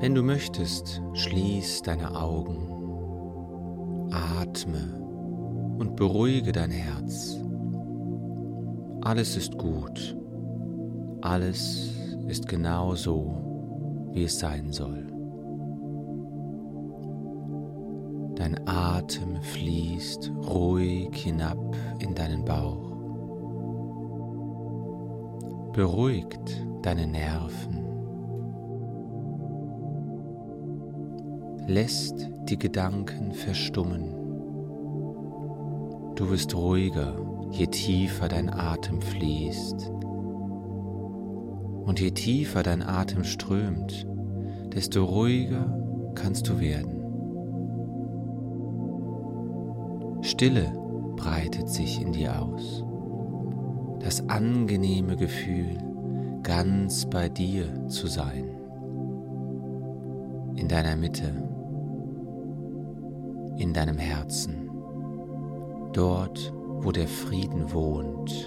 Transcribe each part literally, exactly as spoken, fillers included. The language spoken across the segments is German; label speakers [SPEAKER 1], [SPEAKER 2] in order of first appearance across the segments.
[SPEAKER 1] Wenn du möchtest, schließ deine Augen, atme und beruhige dein Herz. Alles ist gut, alles ist genau so, wie es sein soll. Dein Atem fließt ruhig hinab in deinen Bauch, beruhigt deine Nerven, lässt die Gedanken verstummen. Du wirst ruhiger, je tiefer dein Atem fließt. Und je tiefer dein Atem strömt, desto ruhiger kannst du werden. Stille breitet sich in dir aus. Das angenehme Gefühl, ganz bei dir zu sein. In deiner Mitte, in deinem Herzen, dort, wo der Frieden wohnt.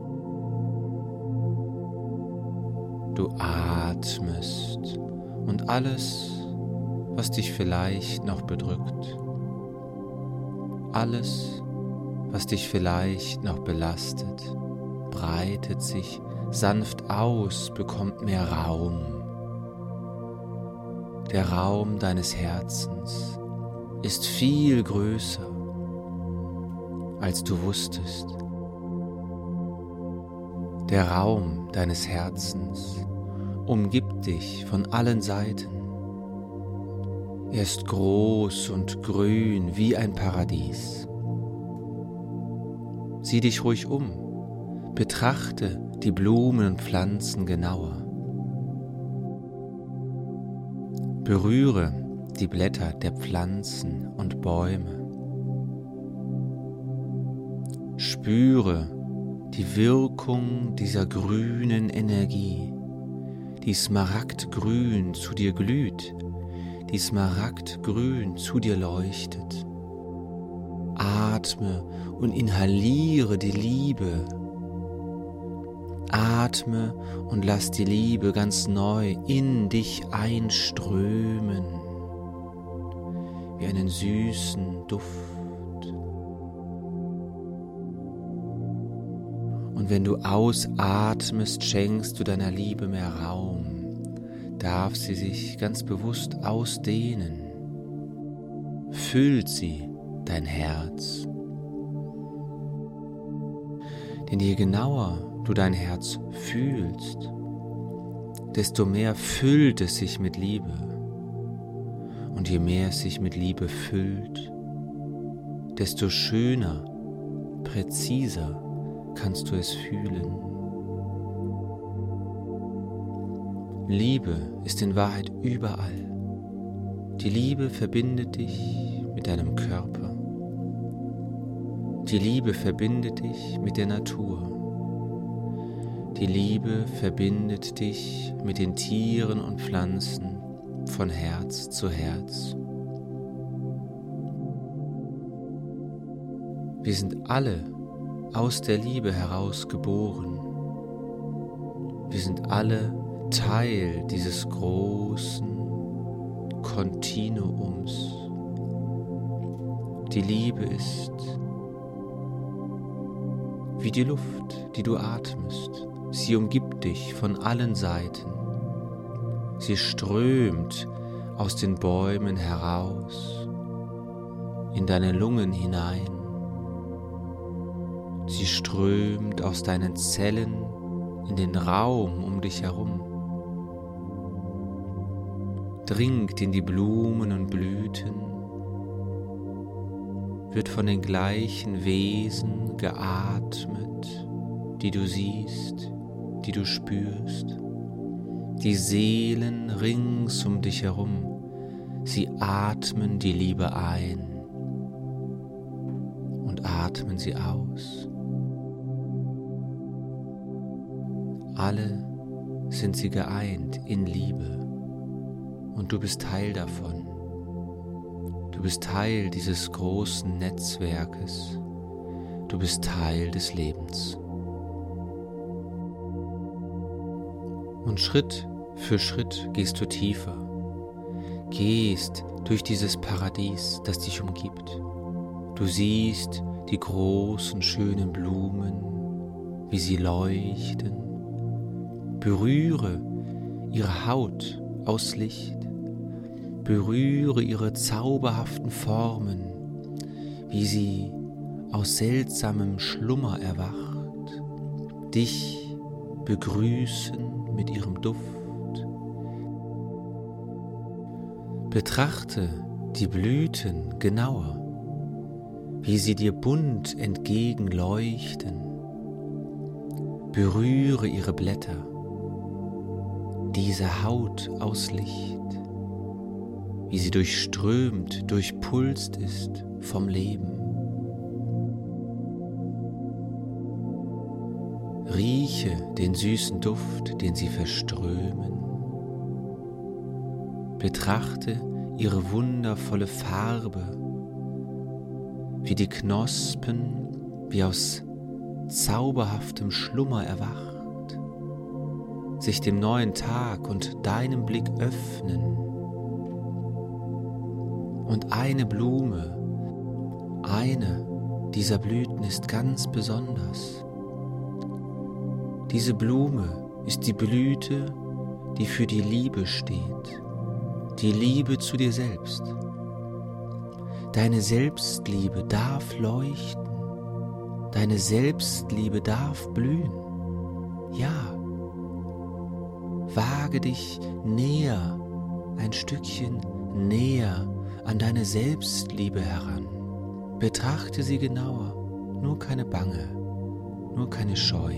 [SPEAKER 1] Du atmest und alles, was dich vielleicht noch bedrückt, alles, was dich vielleicht noch belastet, breitet sich sanft aus, bekommt mehr Raum. Der Raum deines Herzens ist viel größer, als du wusstest. Der Raum deines Herzens umgibt dich von allen Seiten. Er ist groß und grün wie ein Paradies. Sieh dich ruhig um, betrachte die Blumen und Pflanzen genauer. Berühre die Blätter der Pflanzen und Bäume. Spüre die Wirkung dieser grünen Energie, die smaragdgrün zu dir glüht, die smaragdgrün zu dir leuchtet. Atme und inhaliere die Liebe. Atme und lass die Liebe ganz neu in dich einströmen, wie einen süßen Duft. Und wenn du ausatmest, schenkst du deiner Liebe mehr Raum, darf sie sich ganz bewusst ausdehnen. Füllt sie dein Herz. Denn je genauer du dein Herz fühlst, desto mehr füllt es sich mit Liebe. Und je mehr es sich mit Liebe füllt, desto schöner, präziser kannst du es fühlen. Liebe ist in Wahrheit überall. Die Liebe verbindet dich mit deinem Körper. Die Liebe verbindet dich mit der Natur. Die Liebe verbindet dich mit den Tieren und Pflanzen von Herz zu Herz. Wir sind alle aus der Liebe heraus geboren. Wir sind alle Teil dieses großen Kontinuums. Die Liebe ist wie die Luft, die du atmest. Sie umgibt dich von allen Seiten. Sie strömt aus den Bäumen heraus, in deine Lungen hinein. Sie strömt aus deinen Zellen in den Raum um dich herum, dringt in die Blumen und Blüten, wird von den gleichen Wesen geatmet, die du siehst, die du spürst. Die Seelen rings um dich herum, sie atmen die Liebe ein und atmen sie aus. Alle sind sie geeint in Liebe und du bist Teil davon. Du bist Teil dieses großen Netzwerkes. Du bist Teil des Lebens. Und Schritt für Schritt gehst du tiefer. gehst durch dieses Paradies, das dich umgibt. Du siehst die großen, schönen Blumen, wie sie leuchten. Berühre ihre Haut aus Licht. Berühre ihre zauberhaften Formen, wie sie aus seltsamem Schlummer erwacht, dich begrüßen mit ihrem Duft. Betrachte die Blüten genauer, wie sie dir bunt entgegenleuchten. Berühre ihre Blätter, diese Haut aus Licht, wie sie durchströmt, durchpulst ist vom Leben. Rieche den süßen Duft, den sie verströmen. Betrachte ihre wundervolle Farbe, wie die Knospen, wie aus zauberhaftem Schlummer erwacht, sich dem neuen Tag und deinem Blick öffnen. Und eine Blume, eine dieser Blüten ist ganz besonders. Diese Blume ist die Blüte, die für die Liebe steht, die Liebe zu dir selbst. Deine Selbstliebe darf leuchten, deine Selbstliebe darf blühen. Ja, wage dich näher, ein Stückchen näher an deine Selbstliebe heran. Betrachte sie genauer, nur keine Bange, nur keine Scheu.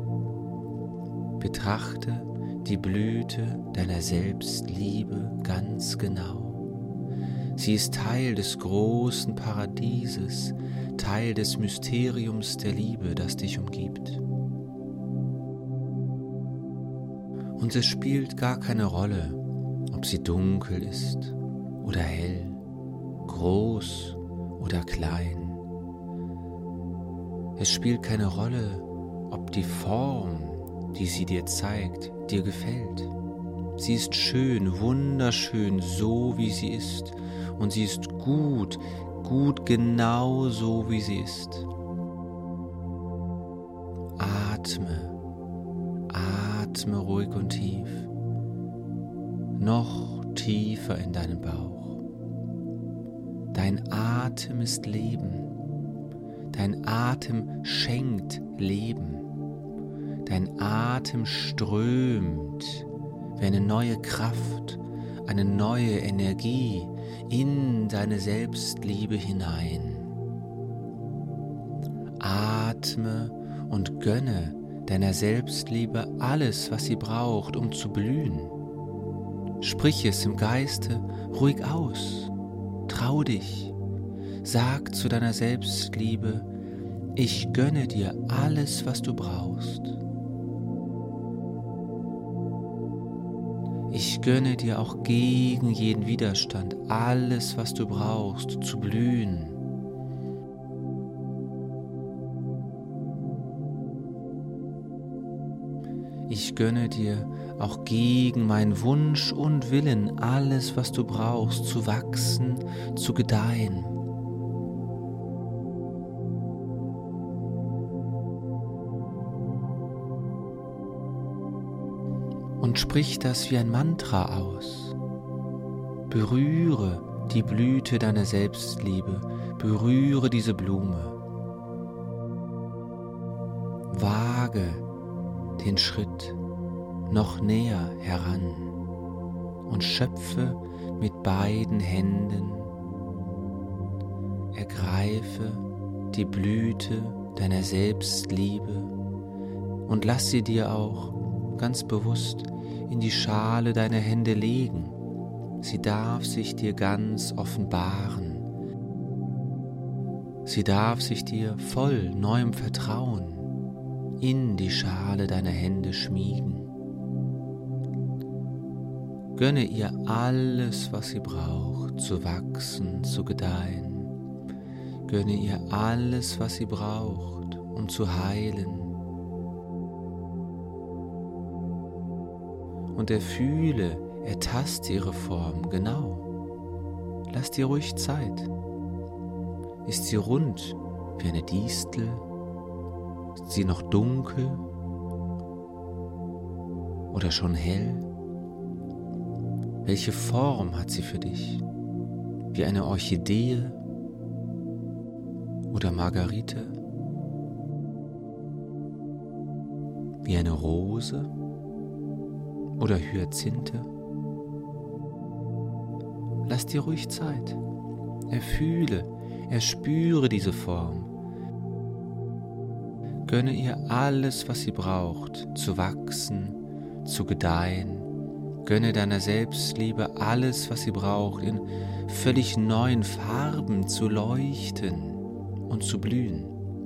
[SPEAKER 1] Betrachte die Blüte deiner Selbstliebe ganz genau. Sie ist Teil des großen Paradieses, Teil des Mysteriums der Liebe, das dich umgibt. Und es spielt gar keine Rolle, ob sie dunkel ist oder hell, groß oder klein. Es spielt keine Rolle, ob die Form, die sie dir zeigt, dir gefällt. Sie ist schön, wunderschön, so wie sie ist. Und sie ist gut, gut genau so wie sie ist. Atme, atme ruhig und tief. Noch tiefer in deinen Bauch. Dein Atem ist Leben. Dein Atem schenkt Leben. Dein Atem strömt wie eine neue Kraft, eine neue Energie in deine Selbstliebe hinein. Atme und gönne deiner Selbstliebe alles, was sie braucht, um zu blühen. Sprich es im Geiste ruhig aus. Trau dich. Sag zu deiner Selbstliebe: Ich gönne dir alles, was du brauchst. Ich gönne dir auch gegen jeden Widerstand alles, was du brauchst, zu blühen. Ich gönne dir auch gegen meinen Wunsch und Willen alles, was du brauchst, zu wachsen, zu gedeihen. Und sprich das wie ein Mantra aus. Berühre die Blüte deiner Selbstliebe, berühre diese Blume. Wage den Schritt noch näher heran und schöpfe mit beiden Händen. Ergreife die Blüte deiner Selbstliebe und lass sie dir auch ganz bewusst in die Schale deiner Hände legen. Sie darf sich dir ganz offenbaren. Sie darf sich dir voll neuem Vertrauen in die Schale deiner Hände schmiegen. Gönne ihr alles, was sie braucht, zu wachsen, zu gedeihen. Gönne ihr alles, was sie braucht, um zu heilen. Und erfühle, ertaste ihre Form genau. lass dir ruhig Zeit. Ist sie rund wie eine Distel? Ist sie noch dunkel oder schon hell? Welche Form hat sie für dich? Wie eine Orchidee oder Margarite? Wie eine Rose oder Hyazinthe? Lass dir ruhig Zeit. Erfühle, erspüre diese Form. Gönne ihr alles, was sie braucht, zu wachsen, zu gedeihen. Gönne deiner Selbstliebe alles, was sie braucht, in völlig neuen Farben zu leuchten und zu blühen.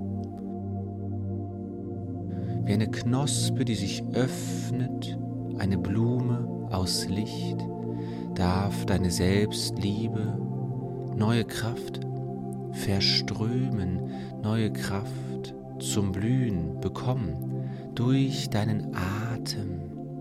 [SPEAKER 1] Wie eine Knospe, die sich öffnet, eine Blume aus Licht, darf deine Selbstliebe neue Kraft verströmen, neue Kraft zum Blühen bekommen durch deinen Atem.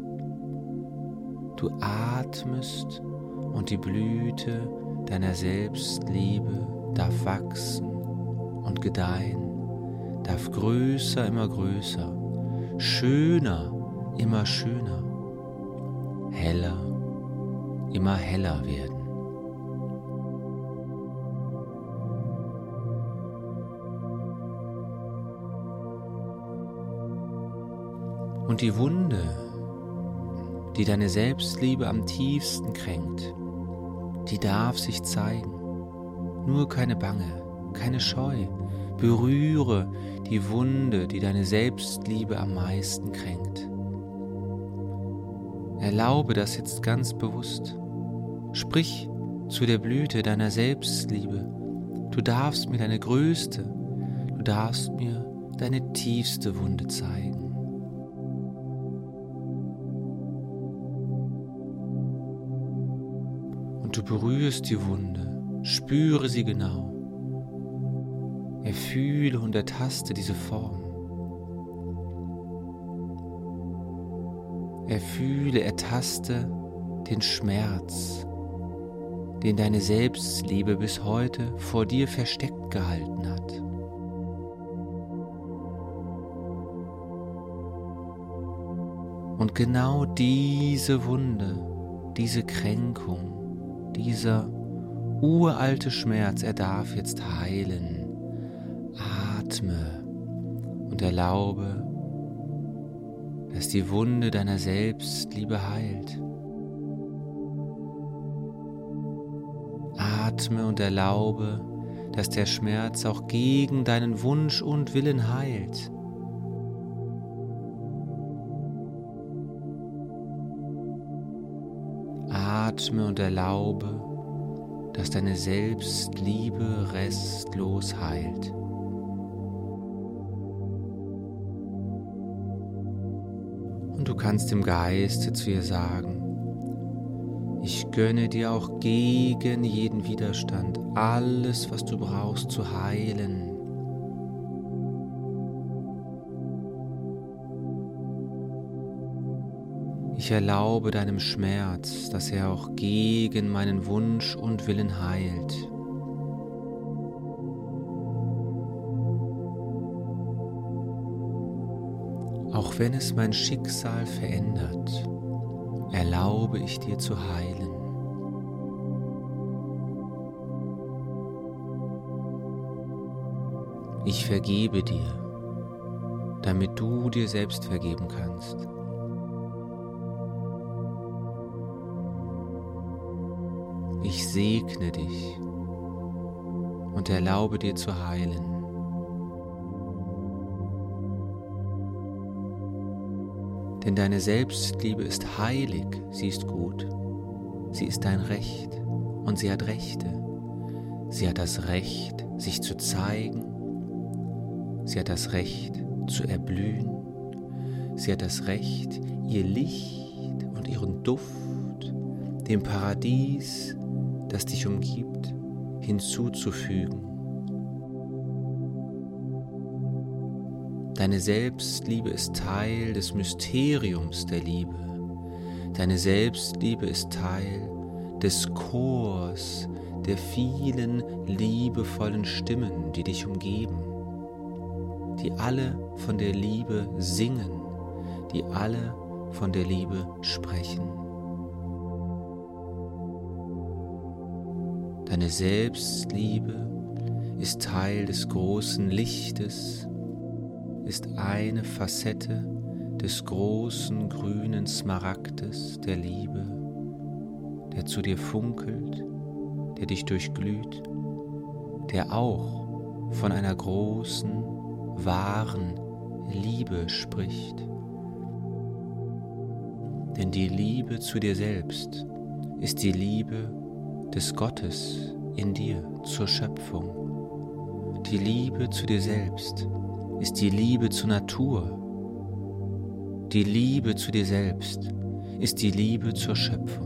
[SPEAKER 1] Du atmest und die Blüte deiner Selbstliebe darf wachsen und gedeihen, darf größer, immer größer, schöner, immer schöner, heller, immer heller werden. Und die Wunde, die deine Selbstliebe am tiefsten kränkt, die darf sich zeigen. Nur keine Bange, keine Scheu. Berühre die Wunde, die deine Selbstliebe am meisten kränkt. Erlaube das jetzt ganz bewusst. Sprich zu der Blüte deiner Selbstliebe. Du darfst mir deine größte, du darfst mir deine tiefste Wunde zeigen. Und du berührst die Wunde, spüre sie genau. Erfühle und ertaste diese Form. Erfühle, ertaste den Schmerz, den deine Selbstliebe bis heute vor dir versteckt gehalten hat. Und genau diese Wunde, diese Kränkung, dieser uralte Schmerz, er darf jetzt heilen. Atme und erlaube, dass die Wunde deiner Selbstliebe heilt. Atme und erlaube, dass der Schmerz auch gegen deinen Wunsch und Willen heilt. Atme und erlaube, dass deine Selbstliebe restlos heilt. Und du kannst im Geiste zu ihr sagen: Ich gönne dir auch gegen jeden Widerstand alles, was du brauchst zu heilen. Ich erlaube deinem Schmerz, dass er auch gegen meinen Wunsch und Willen heilt. Auch wenn es mein Schicksal verändert, erlaube ich dir zu heilen. Ich vergebe dir, damit du dir selbst vergeben kannst. Ich segne dich und erlaube dir zu heilen. Denn deine Selbstliebe ist heilig, sie ist gut, sie ist dein Recht und sie hat Rechte. Sie hat das Recht, sich zu zeigen, sie hat das Recht zu erblühen, sie hat das Recht, ihr Licht und ihren Duft dem Paradies, das dich umgibt, hinzuzufügen. Deine Selbstliebe ist Teil des Mysteriums der Liebe. Deine Selbstliebe ist Teil des Chors der vielen liebevollen Stimmen, die dich umgeben, die alle von der Liebe singen, die alle von der Liebe sprechen. Deine Selbstliebe ist Teil des großen Lichtes, ist eine Facette des großen grünen Smaragdes der Liebe, der zu dir funkelt, der dich durchglüht, der auch von einer großen, wahren Liebe spricht. Denn die Liebe zu dir selbst ist die Liebe des Gottes in dir zur Schöpfung. Die Liebe zu dir selbst ist die Liebe zur Natur. Die Liebe zu dir selbst ist die Liebe zur Schöpfung.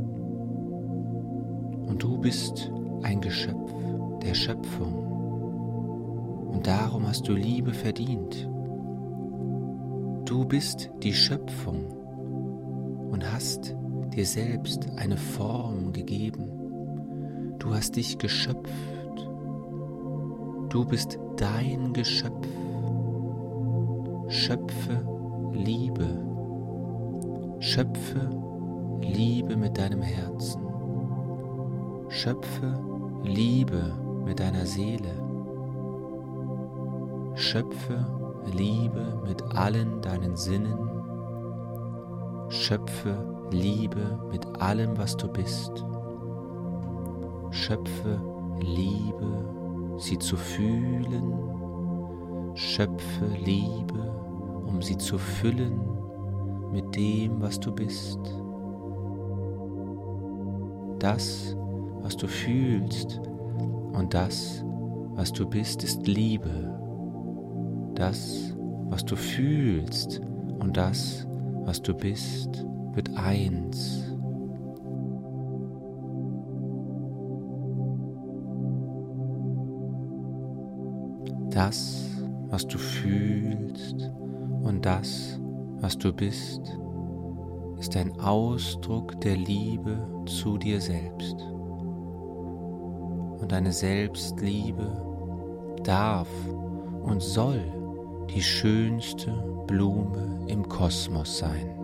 [SPEAKER 1] Und du bist ein Geschöpf der Schöpfung. Und darum hast du Liebe verdient. Du bist die Schöpfung und hast dir selbst eine Form gegeben. Du hast dich geschöpft. Du bist dein Geschöpf. Schöpfe Liebe. Schöpfe Liebe mit deinem Herzen. Schöpfe Liebe mit deiner Seele. Schöpfe Liebe mit allen deinen Sinnen. Schöpfe Liebe mit allem, was du bist. Schöpfe Liebe, sie zu fühlen. Schöpfe Liebe, um sie zu füllen mit dem, was du bist. Das, was du fühlst und das, was du bist, ist Liebe. Das, was du fühlst und das, was du bist, wird eins. Das, was du fühlst und das, was du bist, ist ein Ausdruck der Liebe zu dir selbst. Und deine Selbstliebe darf und soll die schönste Blume im Kosmos sein.